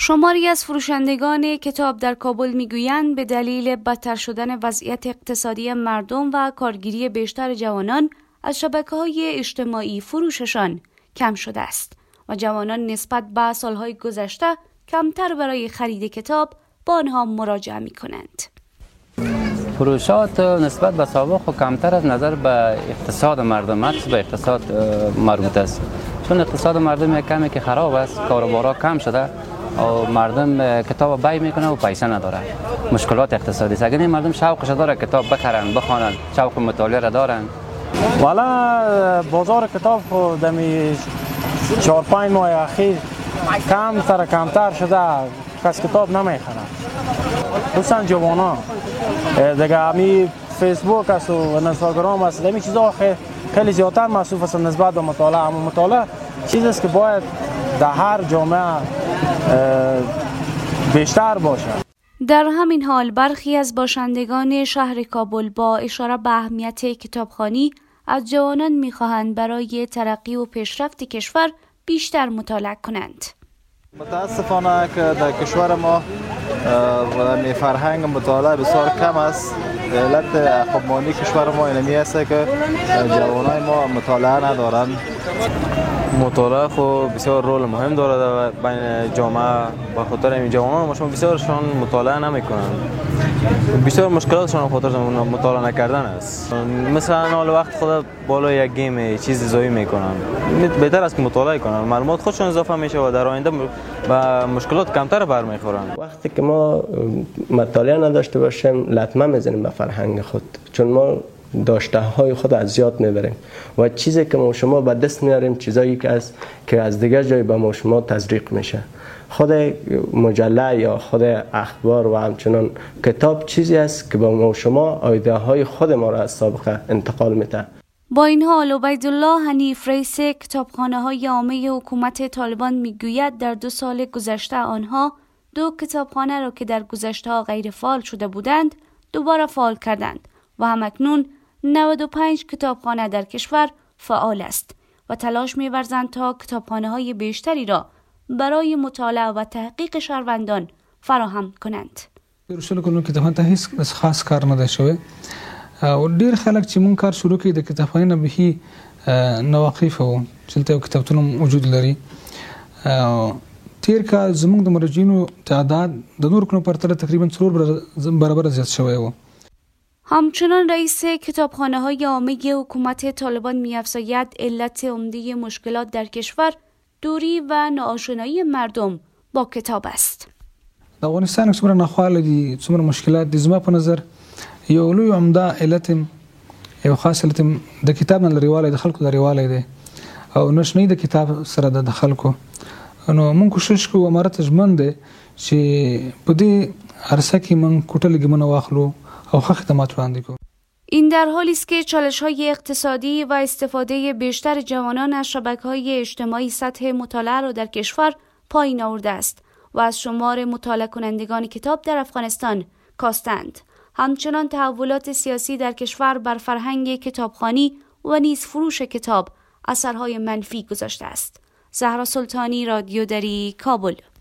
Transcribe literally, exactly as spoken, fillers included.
شماری از فروشندگان کتاب در کابل میگویند به دلیل بدتر شدن وضعیت اقتصادی مردم و کارگیری بیشتر جوانان از شبکه‌های اجتماعی فروششان کم شده است و جوانان نسبت به سالهای گذشته کمتر برای خرید کتاب با آنها مراجعه می‌کنند. فروشات نسبت به سابق و کمتر از نظر به اقتصاد مردم است، به اقتصاد مربوط است. چون اقتصاد مردم یک کمی که خراب است، کاروبارا کم شده و مردم کتاب بای میکنه و پیسه نداره. مشکلات اقتصادی است. اگر این مردم شوقش داره کتاب بخرن، بخوانن، شوق مطالعه را دارن. والا بازار کتاب خود دمی چهار پنج ماه اخیر کمتر کمتر شده، کس کتاب نمیخره. خصوصا جوانان دیگه همی فیسبوک است و اینستاگرام است، دمی چیزا خیلی زیادتر مصروف است نسبت به مطالعه. اما مطالعه چیزی است که باید در هر جامعه بیشتر باشه. در همین حال برخی از باشندگان شهر کابل با اشاره به اهمیت کتابخوانی از جوانان می‌خواهند برای ترقی و پیشرفت کشور بیشتر مطالعه کنند. متاسفانه که در کشور ما فرهنگ مطالعه بسیار کم است. علت خودمانی کشور ما اینمی است که جوانای ما مطالعه ندارند. مطالعه خب بسیار رول مهم دارد بین جامعه. به خاطر این جوانان ما شما بسیارشان مطالعه نمیکنند. بسیار مشکلاتشان خاطر مطالعه نکردن است. مثلا حال وقت خود بالا یک گیم چیزی زایی میکنن. بهتر است که مطالعه کنن. معلومات خودشون اضافه میشه و در آینده به مشکلات کمتر برمیخورن. وقتی که ما مطالعه نداشته باشیم لطمه میزنیم به فرهنگ خود، چون ما داشته های خود از یاد میبریم و چیزی که ما شما به دست میاریم چیزایی که از که از دیگر جای به ما شما تزریق میشه. خود مجله یا خود اخبار و همچنان کتاب چیزی است که به ما شما ایده های خود ما را از سابقه انتقال میده. با این حال عبیدالله حنیف رئیس کتابخانه‌های عامه حکومت طالبان میگوید در دو سال گذشته آنها دو کتابخانه را که در گذشته غیر فعال شده بودند دوباره فعال کردند و همکنون نود و پنج کتابخانه در کشور فعال است و تلاش می‌ورزند تا کتابخانه‌های بیشتری را برای مطالعه و تحقیق شهروندان فراهم کنند. رسول کلو کتابخانه ته هیڅ خاص کار نه شوی او ډیر خلک چې مون کار شروع کړي د کتابخانې نه به نواقف وو چې ته کتابتون وجود لري. تیر کال زموږ د مرجینو تعداد د نور کنو پرتله تقریبا څلور برابر زیات شوی و. همچنان رئیس کتابخانه‌های عامه حکومت طالبان می‌افزاید علت عمده مشکلات در کشور دوری و ناآشنایی مردم با کتاب است. د افغانستان څومره ناخواله دي، څومره مشکلات دي، زما په نظر یو لوی عمده علت یو خاص علت د کتاب نه لريواله د خلکو لريواله دي او نشنۍ د کتاب سره د خلکو. نو مونږ کوشش کوو امارت ژمن دي چې په دې عرصه کې مونږ کوټه لګمنه واخلو او ښه خدمات وړاندې کوو. این در حالی است که چالش‌های اقتصادی و استفاده بیشتر جوانان از شبکه‌های اجتماعی سطح مطالعه را در کشور پایین آورده است و از شمار مطالعه کنندگان کتاب در افغانستان کاستند. همچنان تحولات سیاسی در کشور بر فرهنگ کتابخوانی و نیز فروش کتاب اثرهای منفی گذاشته است. زهرا سلطانی، رادیو دری، کابل.